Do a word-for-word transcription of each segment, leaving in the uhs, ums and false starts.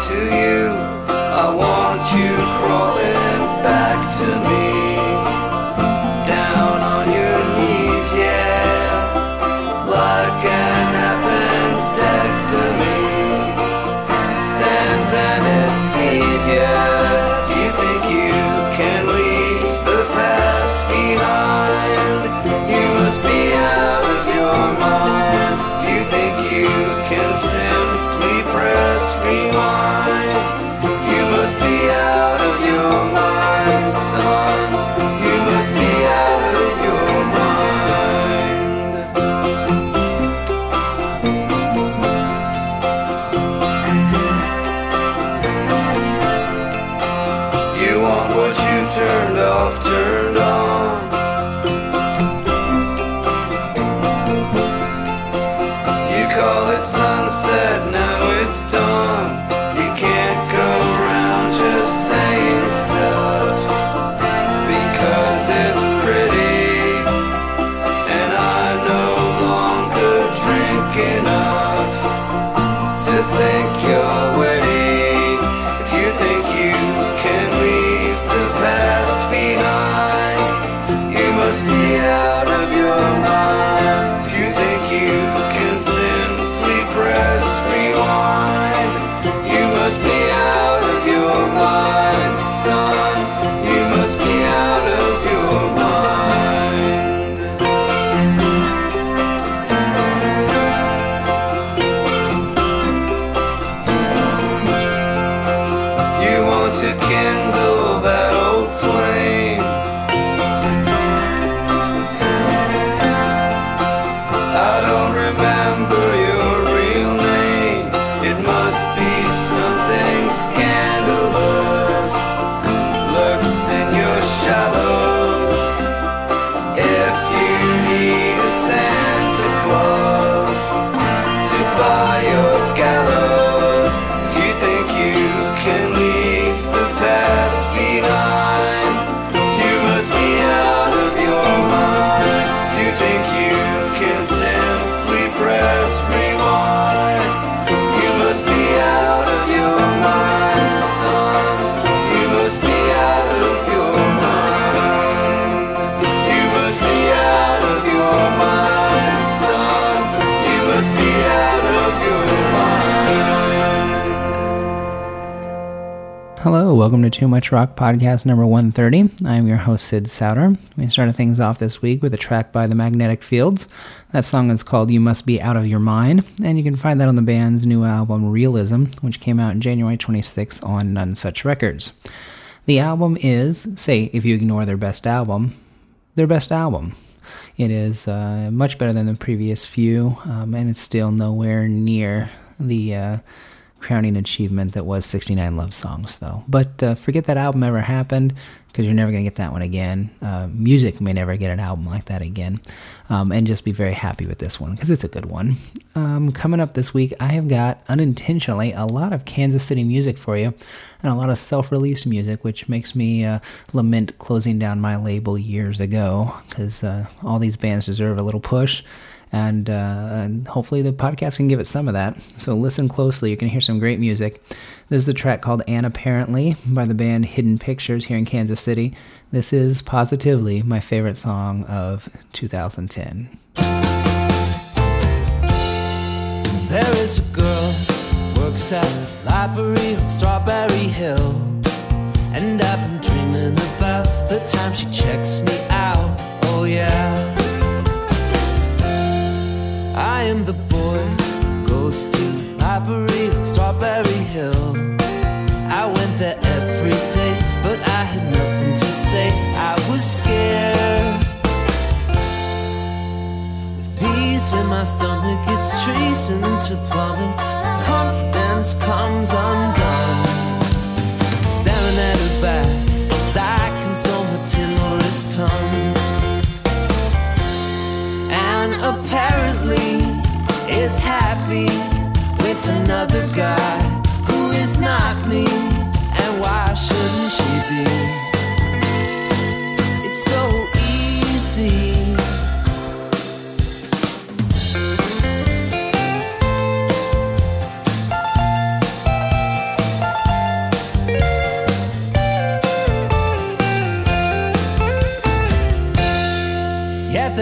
to you. I want you crawling back to me. Down on your knees, yeah, like an appendectomy. Sans anesthesia. If you think you can leave the past behind, you must be out of your mind. If you think you can simply press rewind, you must be out of your mind, son. You must be out of your mind. You want what you turned off, turned on. You call it sunset, now it's dawn. You can't go around just saying stuff because it's pretty, and I no longer drink enough to think you're witty. If you think you can leave the past behind, you must be out of your mind. If you think you can simply press rewind, you must be out of your mind, son. You must be out of your mind. You want to kindle that old flame. I don't remember your real name. It must be something scandalous. Lurks in your shallows. If you need a Santa Claus to buy your gallows, if you think you can leave the past behind, you must be out of your mind. If you think you can simply press rewind, you must be out of your mind, son. You must be out of your mind. You must be out of your mind, son. You must be out of your mind. Hello, welcome to Too Much Rock Podcast number one thirty. I'm your host, Sid Souter. We started things off this week with a track by the Magnetic Fields. That song is called You Must Be Out of Your Mind, and you can find that on the band's new album, Realism, which came out on January twenty-sixth on None Such Records. The album is, say, if you ignore their best album, their best album. It is uh, much better than the previous few, um, and it's still nowhere near the uh, crowning achievement that was sixty-nine Love Songs, though. But uh, forget that album ever happened, because you're never going to get that one again. Uh, music may never get an album like that again. Um, and just be very happy with this one, because it's a good one. Um, coming up this week, I have got, unintentionally, a lot of Kansas City music for you, and a lot of self-released music, which makes me uh, lament closing down my label years ago, because uh, all these bands deserve a little push. And, uh, and hopefully the podcast can give it some of that. So listen closely. You can hear some great music. This is the track called And Apparently by the band Hidden Pictures here in Kansas City. This is positively my favorite song of two thousand ten. There is a girl who works at the library on Strawberry Hill, and I've been dreaming about the time she checks me out. Oh yeah, I am the boy who goes to the library on Strawberry Hill. I went there every day, but I had nothing to say. I was scared. With peace in my stomach, it's tracing into plumbing. Confidence comes undone. I'm staring at her back as I console her timorous tongue. And apparently it's happy with another guy who is not me. And why shouldn't she be? It's so easy.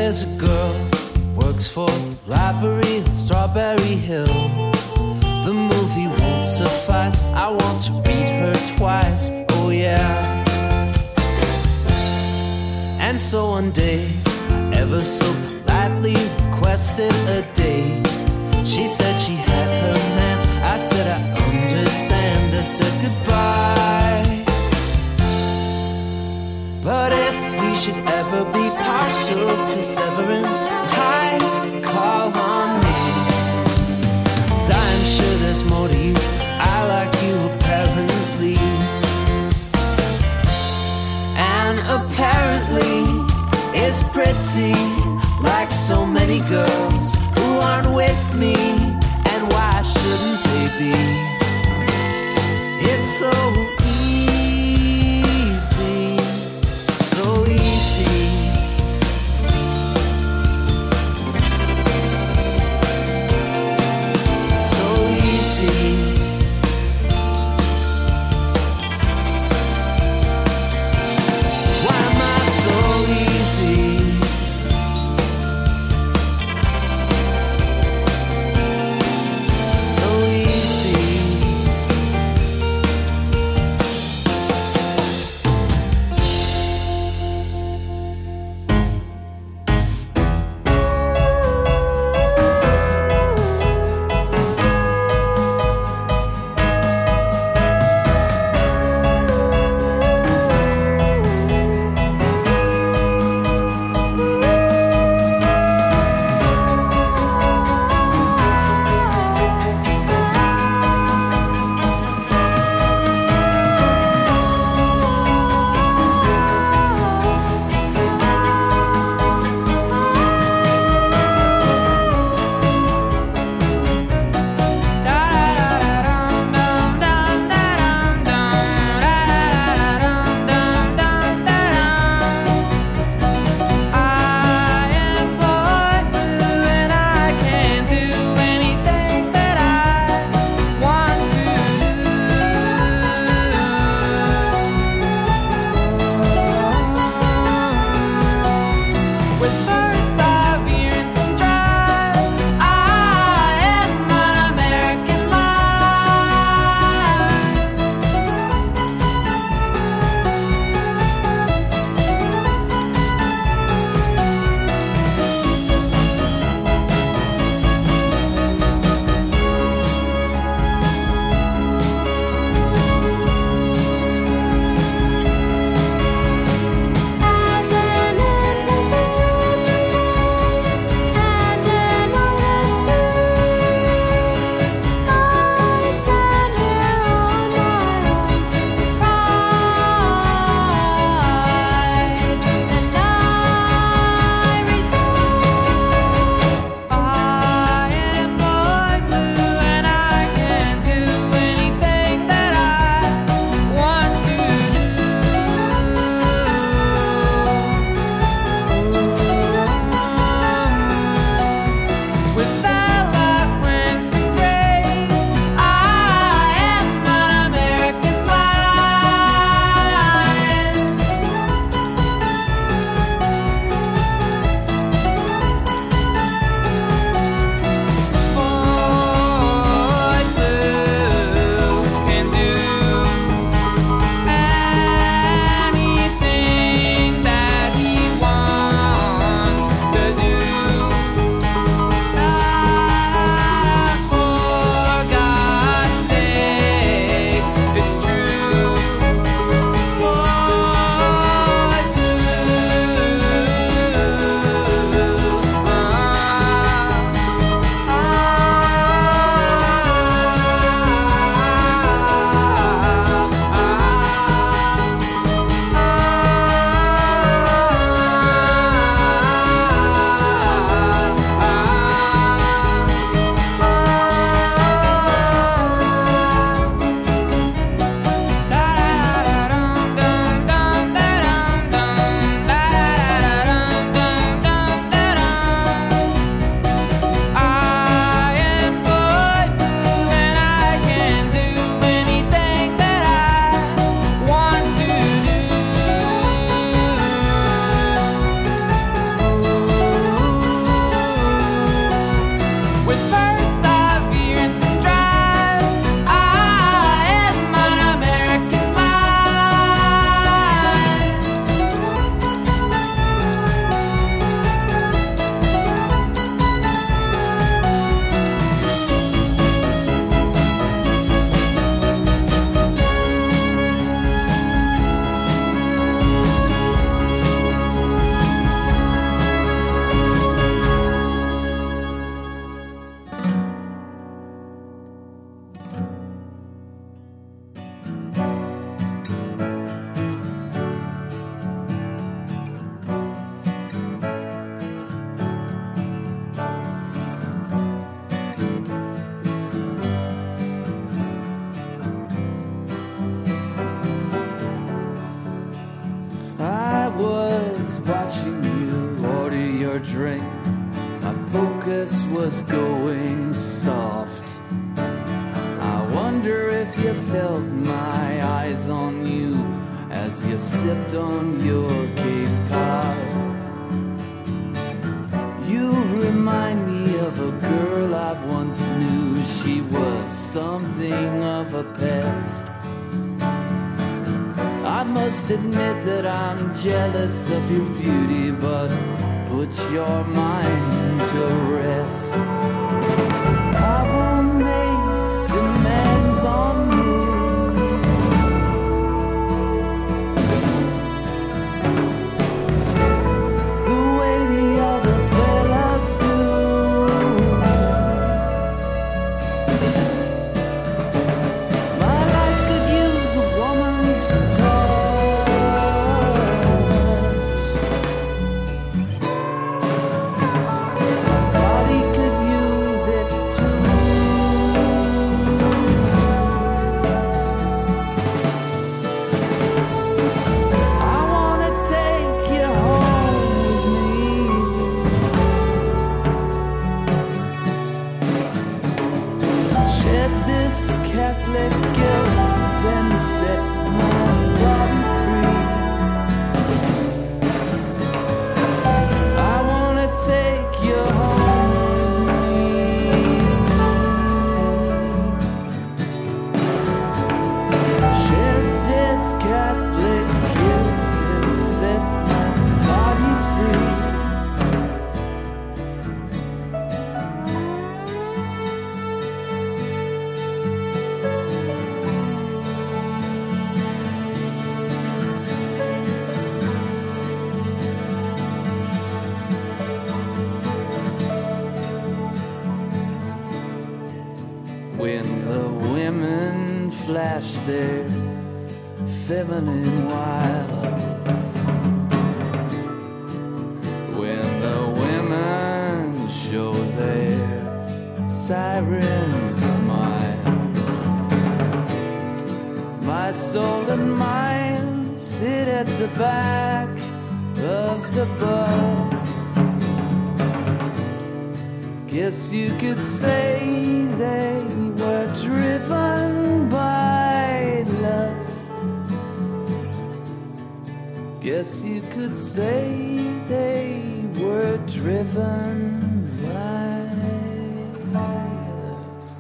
There's a girl works for the library on Strawberry Hill. The movie won't suffice, I want to read her twice, oh yeah. And so one day, I ever so politely requested a date. She said she had her man, I said I understand, I said goodbye. But if we should ever be partial to severing ties, call on me. 'Cause I'm sure there's more to you, I like you apparently. And apparently it's pretty, like so many girls who aren't with me. And why shouldn't they be? It's so easy, so easy. So easy. Why am I so easy? So easy. growing soft. I wonder if you felt my eyes on you as you sipped on your Cape Cod. You remind me of a girl I once knew. She was something of a pest. I must admit that I'm jealous of your beauty, but put your mind to rest. I won't make demands on you. The way the other fellas do. My life could use a woman's touch. Catholic guilt and set my body free. I wanna take you home with me. Shed this Catholic guilt and set my body free. When the women flash their feminine wiles, when the women show their siren smiles, my soul and mind sit at the back of the bus. Guess you could say they were driven by lust. Guess you could say they were driven by lust.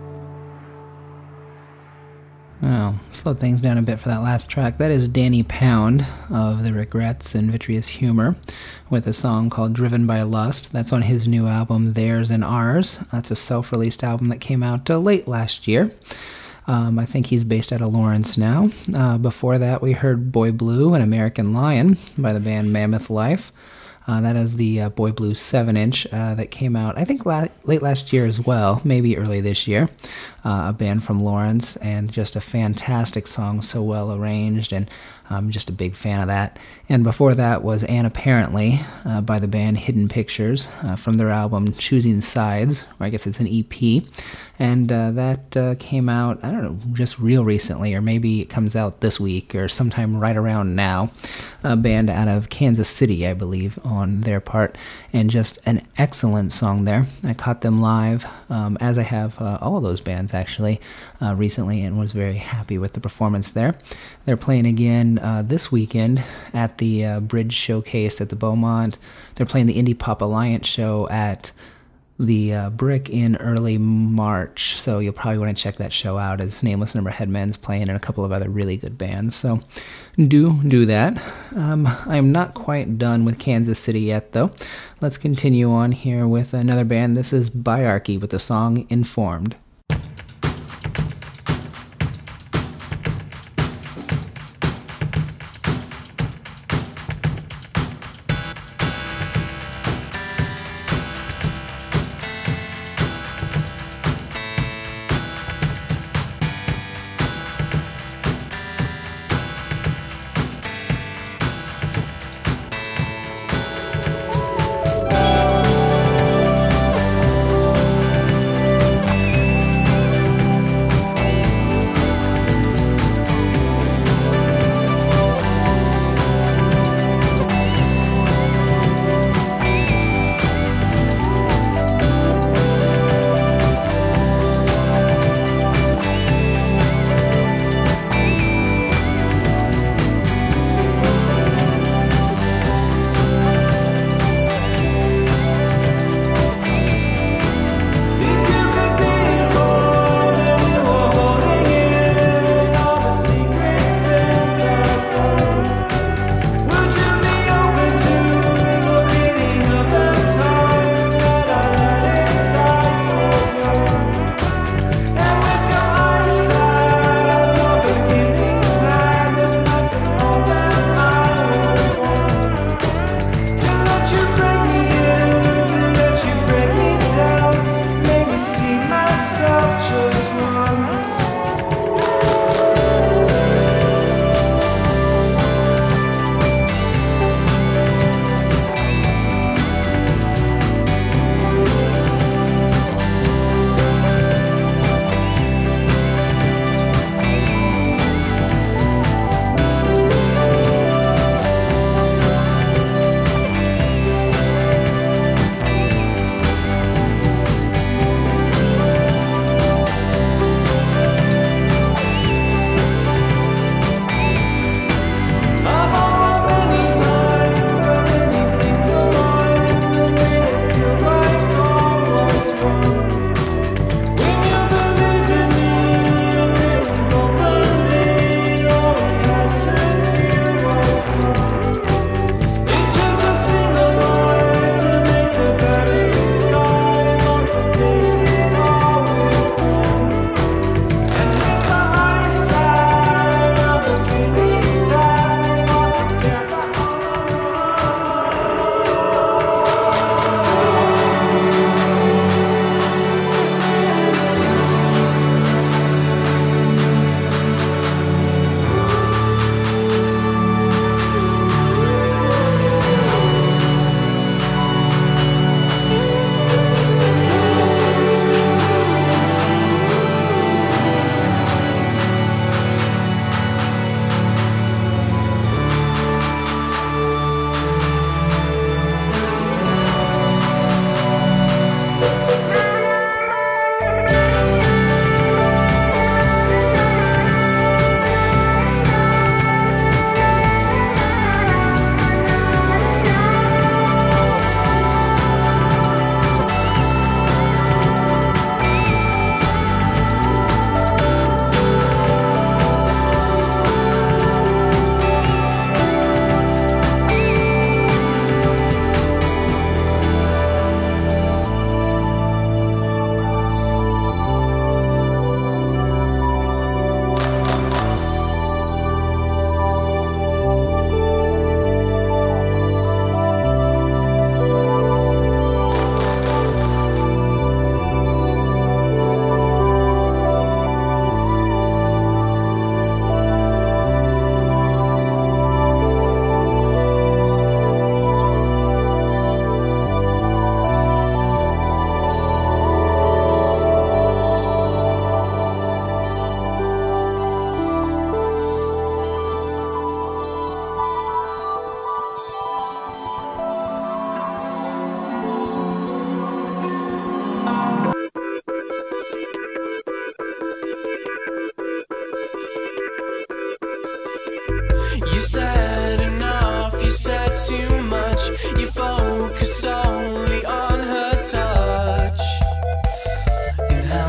Well, slow things down a bit for that last track. That is Danny Pound of The Regrets and Vitreous Humor with a song called Driven by Lust. That's on his new album, Theirs and Ours. That's a self-released album that came out uh, late last year. Um, I think he's based out of Lawrence now. Uh, before that, we heard Boy Blue and American Lion by the band Mammoth Life. Uh, that is the uh, Boy Blue seven inch uh, that came out, I think, la- late last year as well, maybe early this year. Uh, a band from Lawrence, and just a fantastic song, so well arranged, and I'm just a big fan of that. And before that was And Apparently uh, by the band Hidden Pictures uh, from their album Choosing Sides, or I guess it's an E P. And uh, that uh, came out, I don't know, just real recently, or maybe it comes out this week or sometime right around now. A band out of Kansas City, I believe, on their part, and just an excellent song there. I caught them live, um, as I have uh, all of those bands actually, uh, recently, and was very happy with the performance there. They're playing again uh, this weekend at the uh, Bridge Showcase at the Beaumont. They're playing the Indie Pop Alliance show at the uh, Brick in early March, so you'll probably want to check that show out, as Nameless Number Headman's playing and a couple of other really good bands, so do do that. Um, I'm not quite done with Kansas City yet, though. Let's continue on here with another band. This is Biarchy with the song Informed.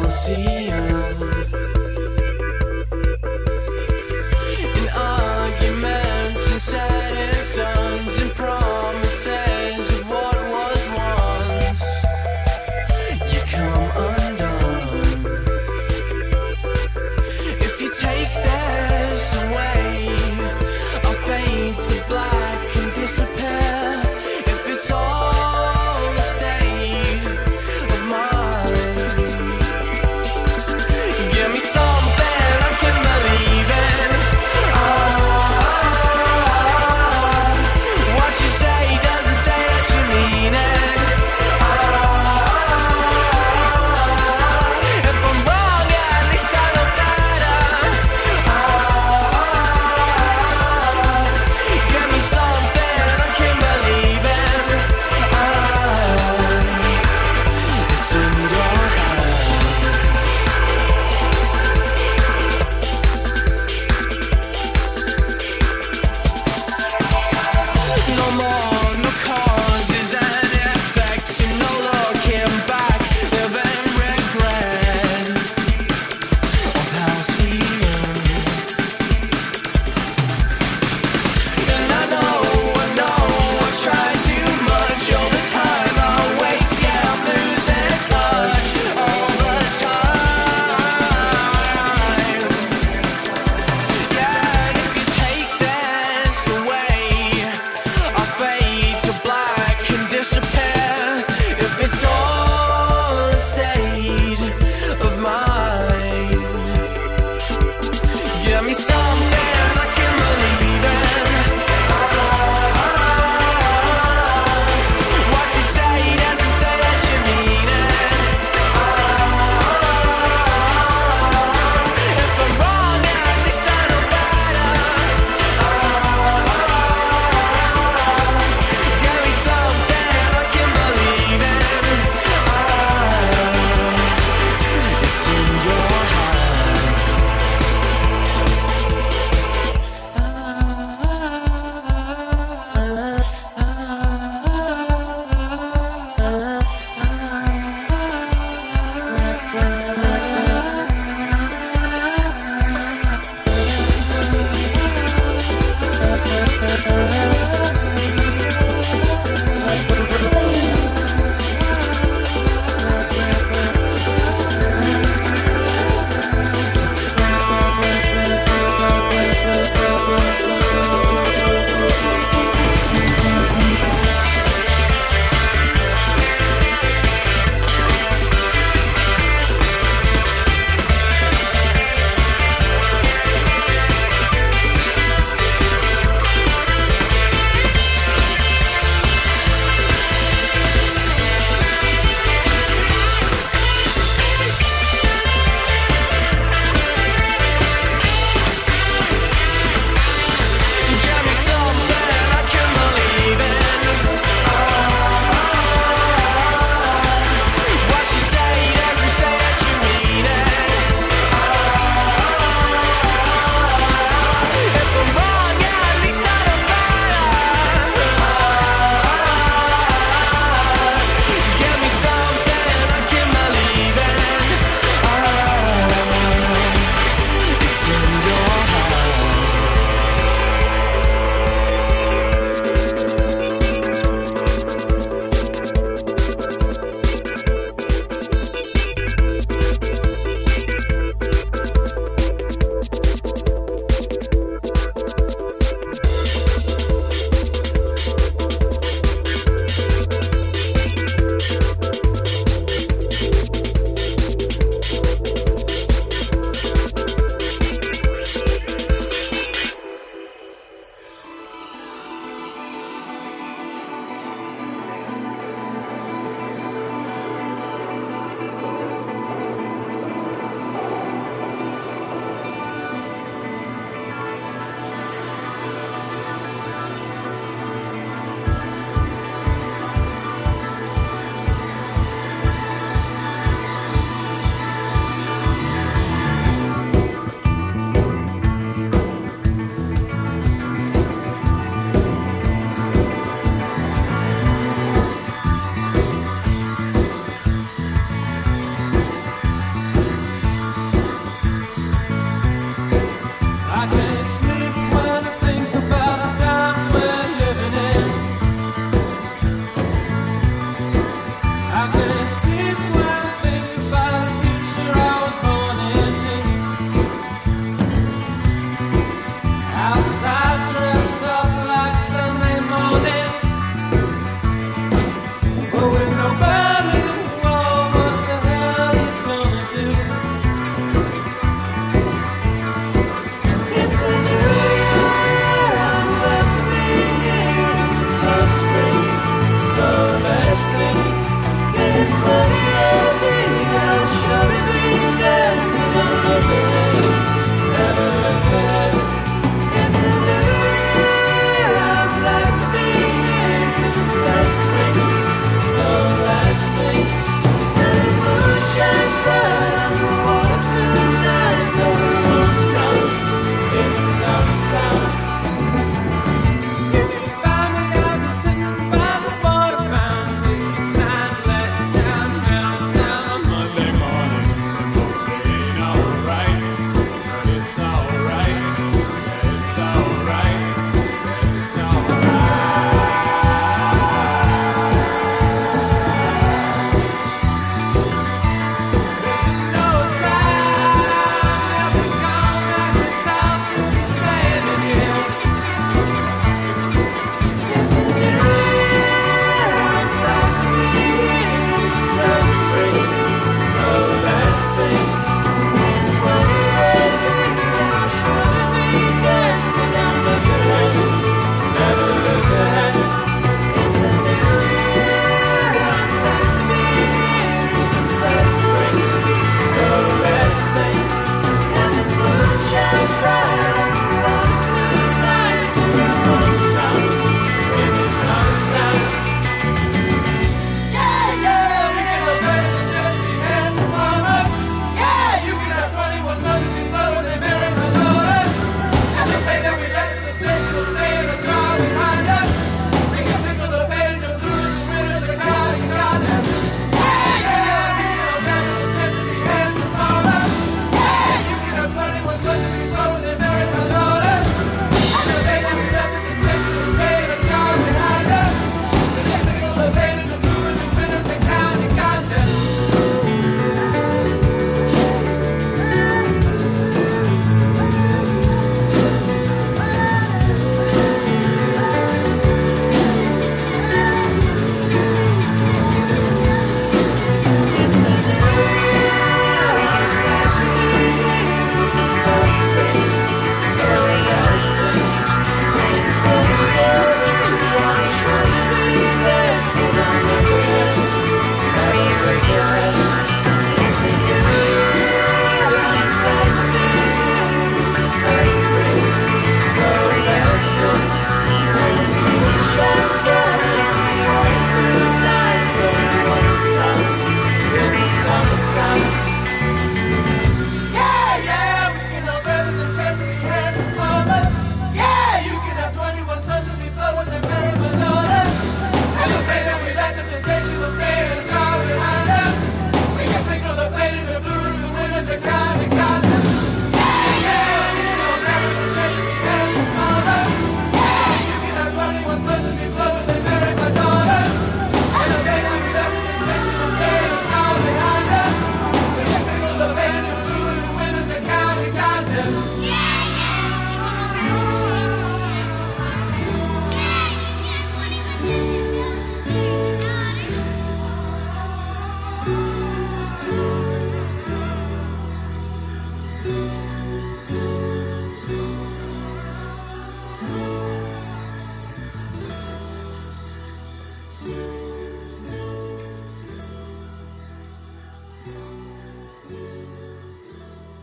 Colosseum. In arguments and setting suns and promises of what was once, you come undone. If you take this away, I'll fade to black and disappear. If it's all a state of mind,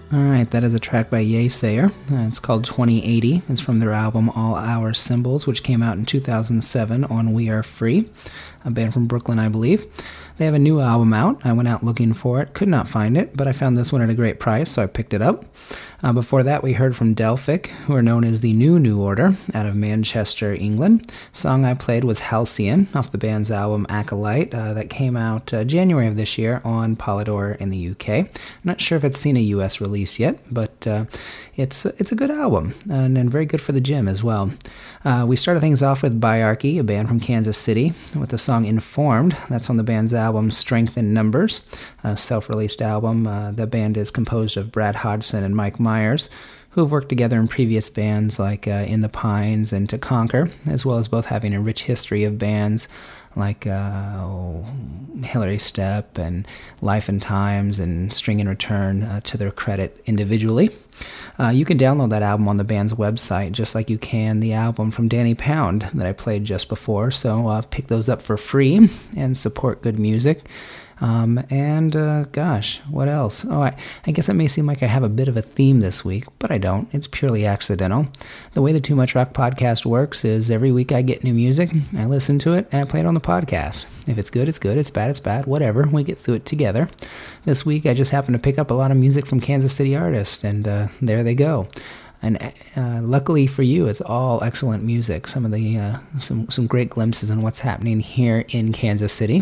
Alright, that is a track by Yeasayer. Uh, it's called twenty eighty. It's from their album All Our Symbols, which came out in two thousand seven on We Are Free, a band from Brooklyn, I believe. They have a new album out. I went out looking for it, could not find it, but I found this one at a great price, so I picked it up. Uh, before that, we heard from Delphic, who are known as the New New Order, out of Manchester, England. The song I played was Halcyon, off the band's album Acolyte, uh, that came out uh, January of this year on Polydor in the U K. I'm not sure if it's seen a U S release yet, but uh, it's it's a good album, and, and very good for the gym as well. Uh, we started things off with Biarchy, a band from Kansas City, with the song Informed. That's on the band's album Strength in Numbers, a self-released album. Uh, the band is composed of Brad Hodgson and Mike Myers, who have worked together in previous bands like uh, In the Pines and To Conquer, as well as both having a rich history of bands like uh, oh, Hillary Step and Life and Times and String and Return uh, to their credit individually. Uh, you can download that album on the band's website, just like you can the album from Danny Pound that I played just before, so uh, pick those up for free and support good music. Um, and, uh, gosh, what else? Oh, I, I guess it may seem like I have a bit of a theme this week, but I don't. It's purely accidental. The way the Too Much Rock podcast works is every week I get new music, I listen to it, and I play it on the podcast. If it's good, it's good. It's bad, it's bad. Whatever. We get through it together. This week I just happened to pick up a lot of music from Kansas City artists, and uh, there they go. And uh, luckily for you, it's all excellent music. Some of the uh, some some great glimpses on what's happening here in Kansas City.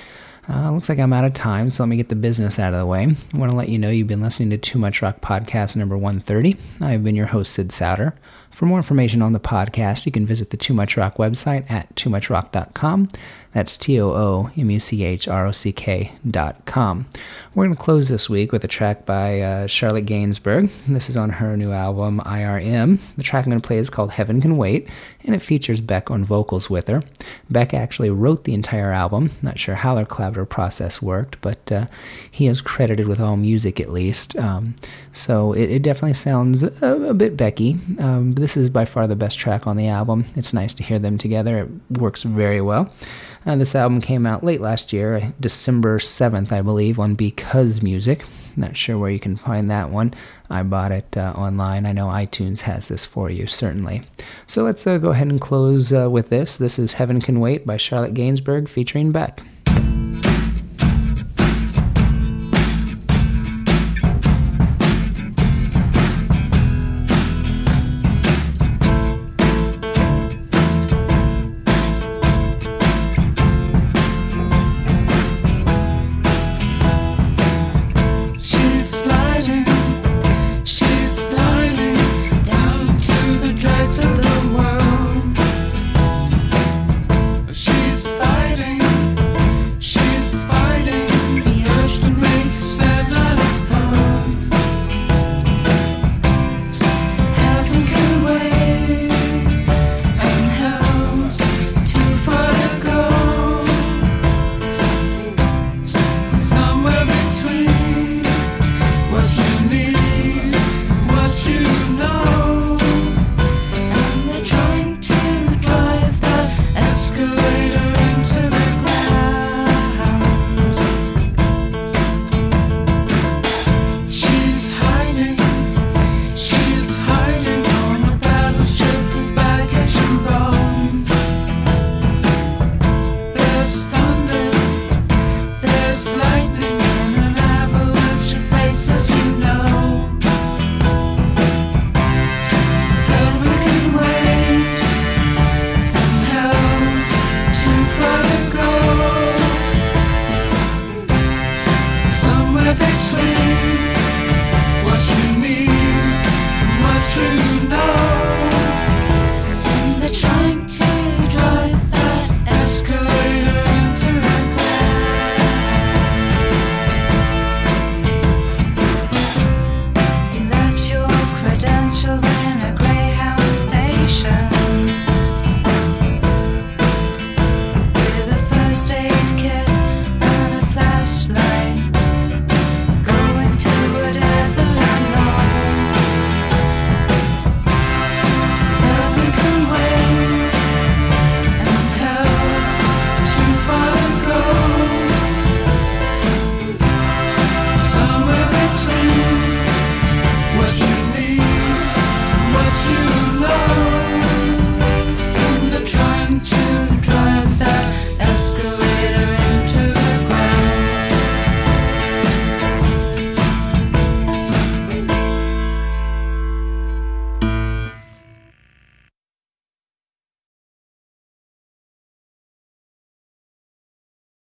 Uh, looks like I'm out of time, so let me get the business out of the way. I want to let you know you've been listening to Too Much Rock Podcast number one thirty. I've been your host, Sid Souter. For more information on the podcast, you can visit the Too Much Rock website at too much rock dot com. That's T O O M U C H R O C K dot com. We're going to close this week with a track by uh, Charlotte Gainsbourg. This is on her new album, I R M. The track I'm going to play is called Heaven Can Wait, and it features Beck on vocals with her. Beck actually wrote the entire album. Not sure how their collaborative process worked, but uh, he is credited with all music at least. Um, so it, it definitely sounds a, a bit Becky. Um, this is by far the best track on the album. It's nice to hear them together. It works very well. Uh, this album came out late last year, December seventh, I believe, on Because Music. Not sure where you can find that one. I bought it uh, online. I know iTunes has this for you, certainly. So let's uh, go ahead and close uh, with this. This is Heaven Can Wait by Charlotte Gainsbourg featuring Beck.